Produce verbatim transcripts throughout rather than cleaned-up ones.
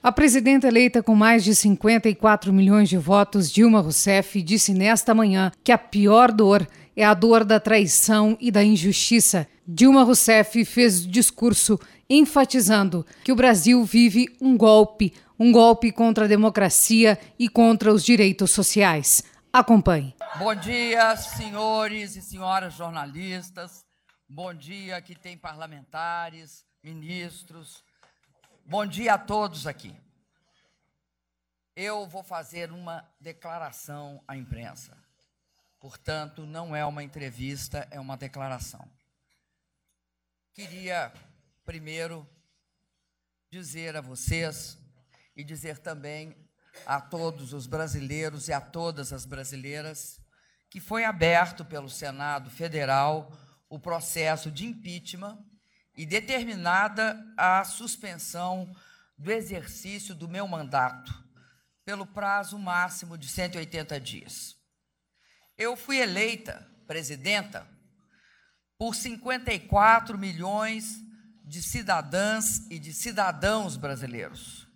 A presidenta eleita com mais de cinquenta e quatro milhões de votos, Dilma Rousseff, disse nesta manhã que a pior dor é a dor da traição e da injustiça. Dilma Rousseff fez discurso enfatizando que o Brasil vive um golpe, um golpe contra a democracia e contra os direitos sociais. Acompanhe. Bom dia, senhores e senhoras jornalistas. Bom dia, que tem parlamentares, ministros. Bom dia a todos aqui. Eu vou fazer uma declaração à imprensa. Portanto, não é uma entrevista, é uma declaração. Queria, primeiro, dizer a vocês e dizer também a todos os brasileiros e a todas as brasileiras que foi aberto pelo Senado Federal o processo de impeachment e determinada a suspensão do exercício do meu mandato pelo prazo máximo de cento e oitenta dias. Eu fui eleita presidenta por cinquenta e quatro milhões de cidadãs e de cidadãos brasileiros.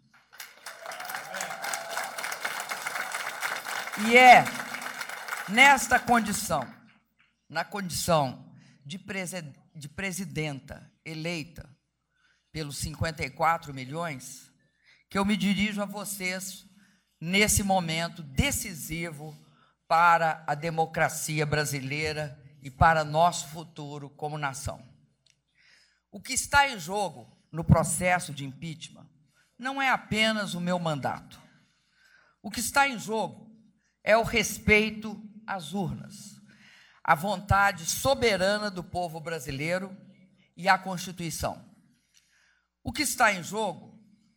E é nesta condição, na condição de, presi- de presidenta eleita pelos cinquenta e quatro milhões, que eu me dirijo a vocês nesse momento decisivo para a democracia brasileira e para nosso futuro como nação. O que está em jogo no processo de impeachment não é apenas o meu mandato. O que está em jogo é o respeito às urnas, a vontade soberana do povo brasileiro e à Constituição. O que está em jogo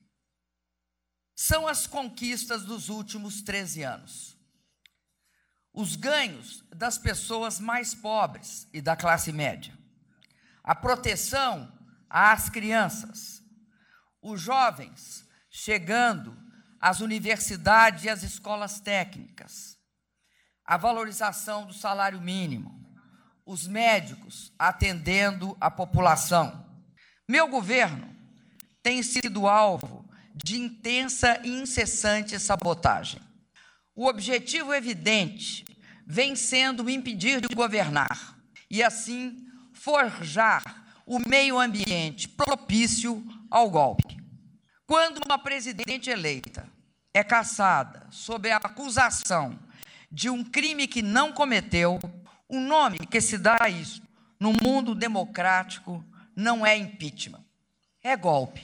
são as conquistas dos últimos treze anos. Os ganhos das pessoas mais pobres e da classe média. A proteção às crianças. Os jovens chegando às universidades e às escolas técnicas. A valorização do salário mínimo, os médicos atendendo a população. Meu governo tem sido alvo de intensa e incessante sabotagem. O objetivo evidente vem sendo impedir de governar e, assim, forjar o meio ambiente propício ao golpe. Quando uma presidente eleita é cassada sob a acusação de um crime que não cometeu, o nome que se dá a isso no mundo democrático não é impeachment, é golpe.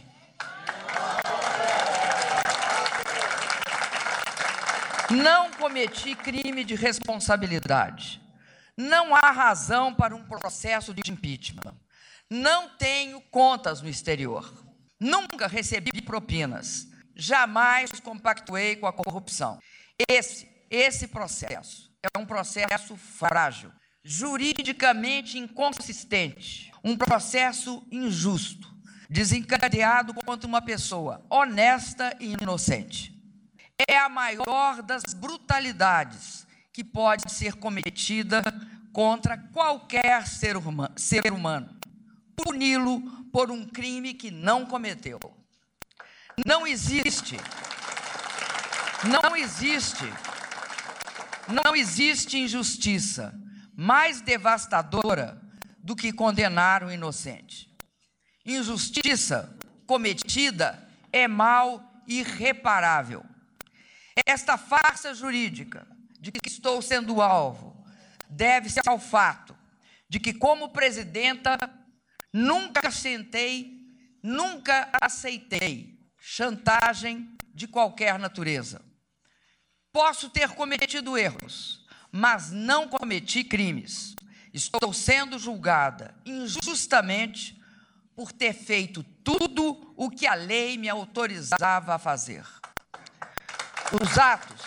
Não cometi crime de responsabilidade. Não há razão para um processo de impeachment. Não tenho contas no exterior. Nunca recebi propinas. Jamais compactuei com a corrupção. Esse Esse processo é um processo frágil, juridicamente inconsistente, um processo injusto, desencadeado contra uma pessoa honesta e inocente. É a maior das brutalidades que pode ser cometida contra qualquer ser humano, ser humano, puni-lo por um crime que não cometeu. Não existe, não existe Não existe injustiça mais devastadora do que condenar um inocente. Injustiça cometida é mal irreparável. Esta farsa jurídica de que estou sendo alvo deve-se ao fato de que, como presidenta, nunca sentei, nunca aceitei chantagem de qualquer natureza. Posso ter cometido erros, mas não cometi crimes. Estou sendo julgada injustamente por ter feito tudo o que a lei me autorizava a fazer. Os atos,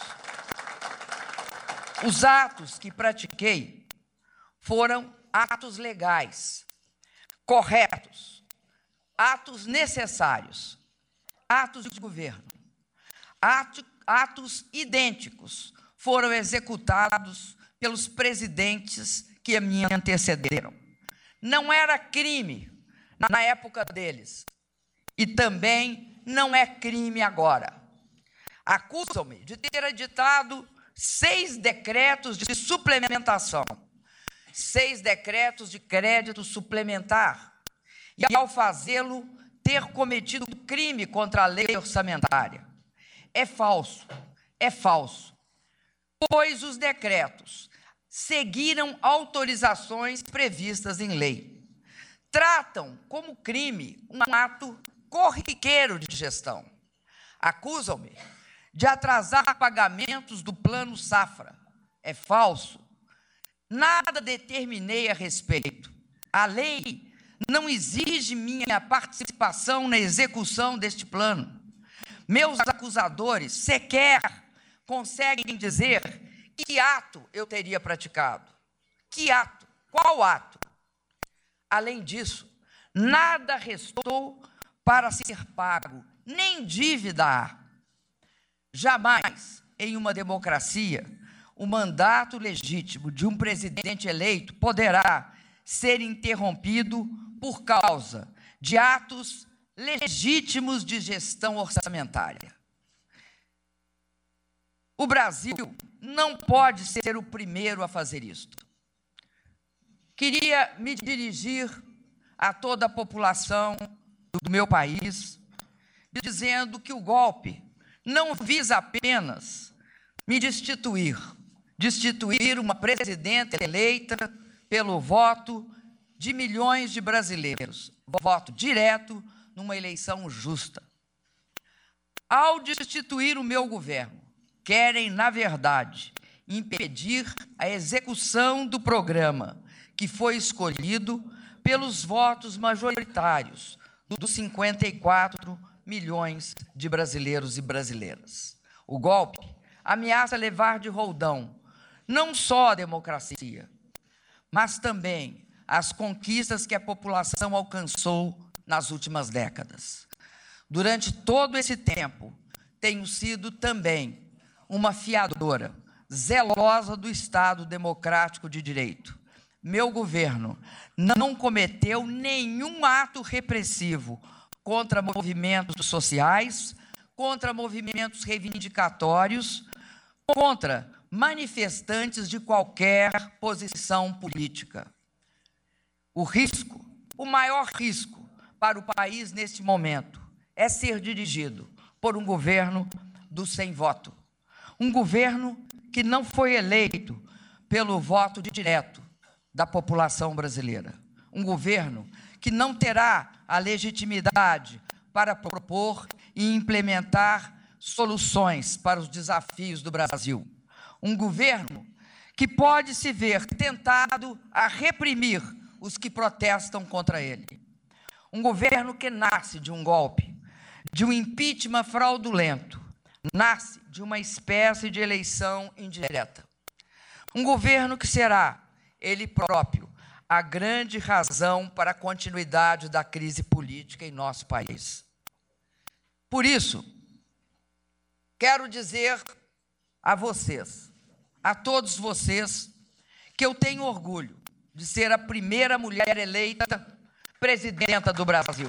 os atos que pratiquei foram atos legais, corretos, atos necessários, atos de governo, atos Atos idênticos foram executados pelos presidentes que me antecederam. Não era crime na época deles e também não é crime agora. Acusam-me de ter editado seis decretos de suplementação, seis decretos de crédito suplementar, e, ao fazê-lo, ter cometido crime contra a lei orçamentária. É falso, é falso, pois os decretos seguiram autorizações previstas em lei. Tratam como crime um ato corriqueiro de gestão. Acusam-me de atrasar pagamentos do Plano Safra. É falso. Nada determinei a respeito. A lei não exige minha participação na execução deste plano. Meus acusadores sequer conseguem dizer que ato eu teria praticado. Que ato? Qual ato? Além disso, nada restou para ser pago, nem dívida há. Jamais, em uma democracia, o mandato legítimo de um presidente eleito poderá ser interrompido por causa de atos legítimos de gestão orçamentária. O Brasil não pode ser o primeiro a fazer isto. Queria me dirigir a toda a população do meu país, dizendo que o golpe não visa apenas me destituir, destituir uma presidenta eleita pelo voto de milhões de brasileiros, voto direto numa eleição justa. Ao destituir o meu governo, querem, na verdade, impedir a execução do programa que foi escolhido pelos votos majoritários dos cinquenta e quatro milhões de brasileiros e brasileiras. O golpe ameaça levar de roldão não só a democracia, mas também as conquistas que a população alcançou nas últimas décadas. Durante todo esse tempo, tenho sido também uma fiadora zelosa do Estado democrático de direito. Meu governo não cometeu nenhum ato repressivo contra movimentos sociais, contra movimentos reivindicatórios, contra manifestantes de qualquer posição política. O risco, o maior risco para o país neste momento é ser dirigido por um governo do sem voto. Um governo que não foi eleito pelo voto direto da população brasileira. Um governo que não terá a legitimidade para propor e implementar soluções para os desafios do Brasil. Um governo que pode se ver tentado a reprimir os que protestam contra ele. Um governo que nasce de um golpe, de um impeachment fraudulento, nasce de uma espécie de eleição indireta. Um governo que será, ele próprio, a grande razão para a continuidade da crise política em nosso país. Por isso, quero dizer a vocês, a todos vocês, que eu tenho orgulho de ser a primeira mulher eleita presidenta do Brasil.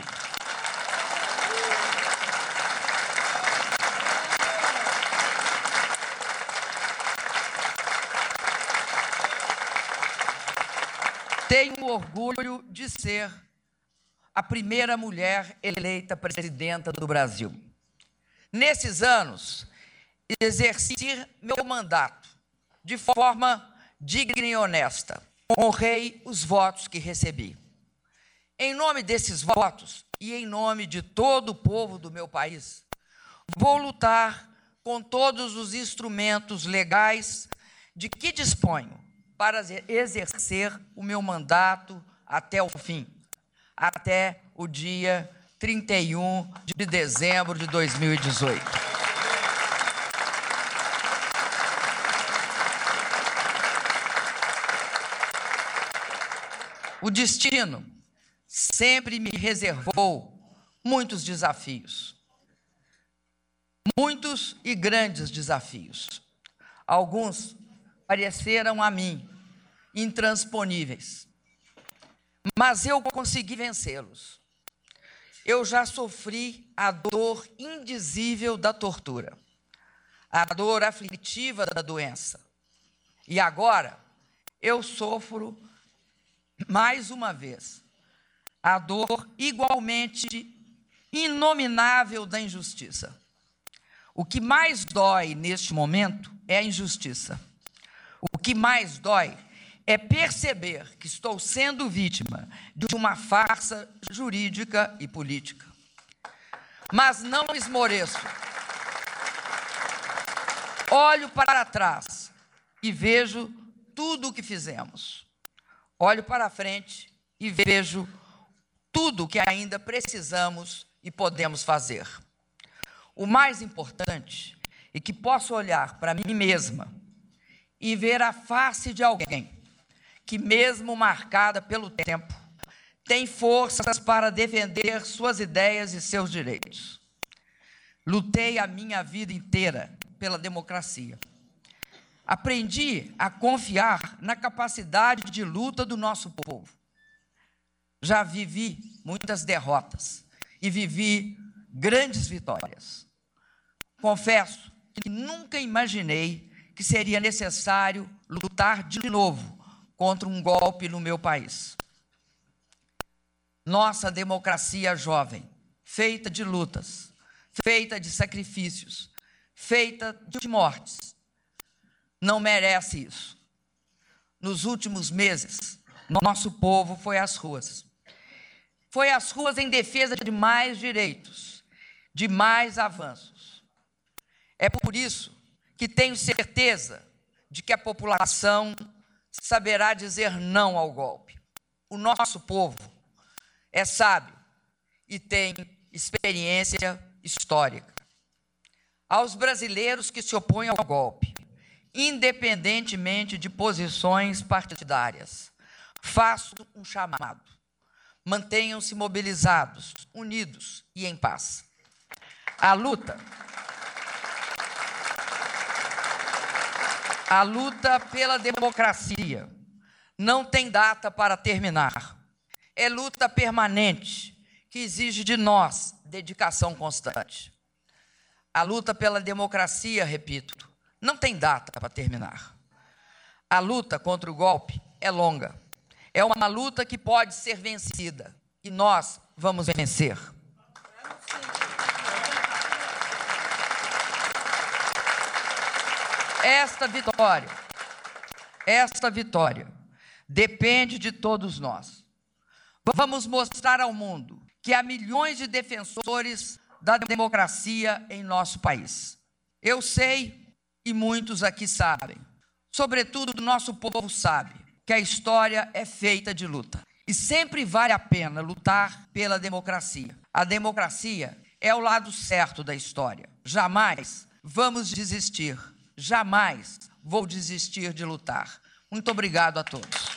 Tenho orgulho de ser a primeira mulher eleita presidenta do Brasil. Nesses anos, exerci meu mandato de forma digna e honesta. Honrei os votos que recebi. Em nome desses votos e em nome de todo o povo do meu país, vou lutar com todos os instrumentos legais de que disponho para exercer o meu mandato até o fim, até o dia trinta e um de dezembro de dois mil e dezoito. O destino sempre me reservou muitos desafios, muitos e grandes desafios. Alguns pareceram a mim intransponíveis, mas eu consegui vencê-los. eu já sofri a dor indizível da tortura, a dor aflitiva da doença. E agora eu sofro, mais uma vez, a dor igualmente inominável da injustiça. O que mais dói neste momento é a injustiça. O que mais dói é perceber que estou sendo vítima de uma farsa jurídica e política. Mas não esmoreço. Olho para trás e vejo tudo o que fizemos. Olho para frente e vejo tudo o que ainda precisamos e podemos fazer. O mais importante é que posso olhar para mim mesma e ver a face de alguém que, mesmo marcada pelo tempo, tem forças para defender suas ideias e seus direitos. Lutei a minha vida inteira pela democracia. Aprendi a confiar na capacidade de luta do nosso povo. Já vivi muitas derrotas e vivi grandes vitórias. Confesso que nunca imaginei que seria necessário lutar de novo contra um golpe no meu país. Nossa democracia jovem, feita de lutas, feita de sacrifícios, feita de mortes, não merece isso. Nos últimos meses, nosso povo foi às ruas. Foi às ruas em defesa de mais direitos, de mais avanços. É por isso que tenho certeza de que a população saberá dizer não ao golpe. O nosso povo é sábio e tem experiência histórica. Aos brasileiros que se opõem ao golpe, independentemente de posições partidárias, faço um chamado. Mantenham-se mobilizados, unidos e em paz. A luta, a luta pela democracia não tem data para terminar. É luta permanente que exige de nós dedicação constante. A luta pela democracia, repito, não tem data para terminar. A luta contra o golpe é longa. É uma luta que pode ser vencida. E nós vamos vencer. Esta vitória, esta vitória depende de todos nós. Vamos mostrar ao mundo que há milhões de defensores da democracia em nosso país. Eu sei, e muitos aqui sabem, sobretudo o nosso povo sabe, que a história é feita de luta. E sempre vale a pena lutar pela democracia. A democracia é o lado certo da história. Jamais vamos desistir. Jamais vou desistir de lutar. Muito obrigado a todos.